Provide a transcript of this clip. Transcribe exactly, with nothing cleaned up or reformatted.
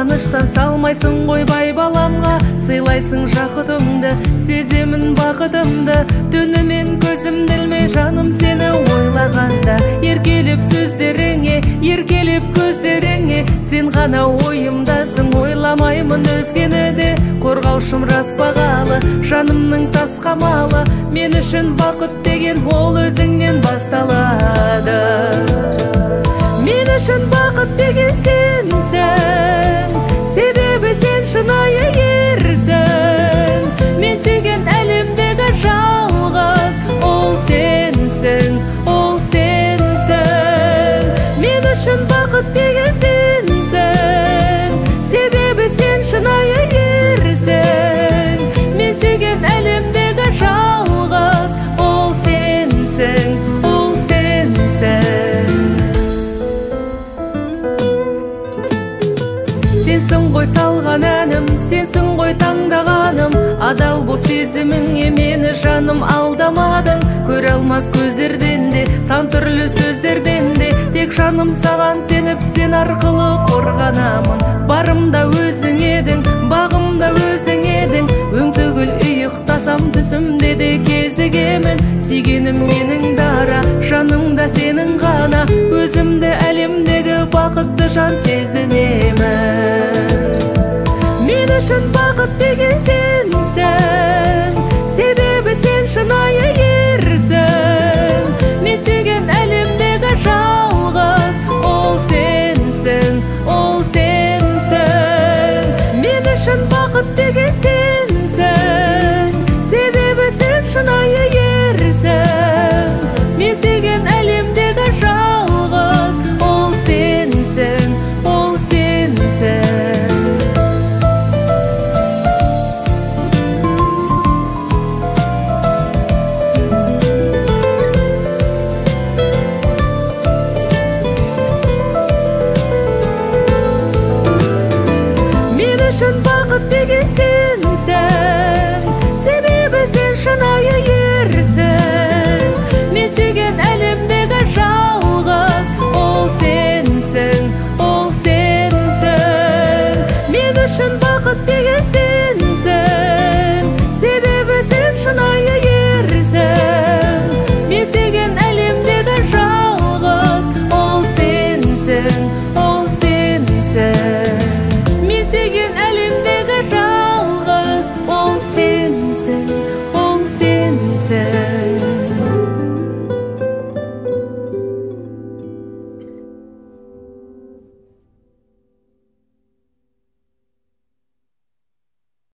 Қуаныштан салмайсың ғой бай баламға, сыйлайсың жақытыңды, сеземін бақытымды. Түнімен көзім ілмей жаным сені ойлағанда, еркелеп сөздеріңе, еркелеп көздеріңе, сен ғана ойымдасың, ойламаймын өзгені де. Қорғаушым рас бағалы, жанымның тас қамалы, мен үшін бақыт деген ол өзіңнен басталады. Мен үшін бақыт деген сенсің, себебі сен шынайы ерсің. Мен сүйген әлемдегі жалғыз ол сенсің, ол сенсің. Мен үшін бақыт деген сенсің, себебі сен шынайы ерсің. Мен сүйген әлемдегі жалғыз ол сенсің, ол сенсің. Сенсің ғой салған әнім, сенсің ғой таңдағаным, адал боп сезіміңе мені жаным алдамадың. Көре алмас көздерден де, сан түрлі сөздерден де, тек жаным саған сеніп сен арқылы қорғанамын. Барымда өзің едің, бағымда өзің едің, өң түгіл ұйықтасам түсімде де кезігемін. Сүйгенім менің дара, жаныңда сенің ғана, өзімді әлемдегі бақытты жан сезінемін. Мен үшін бақыт деген сен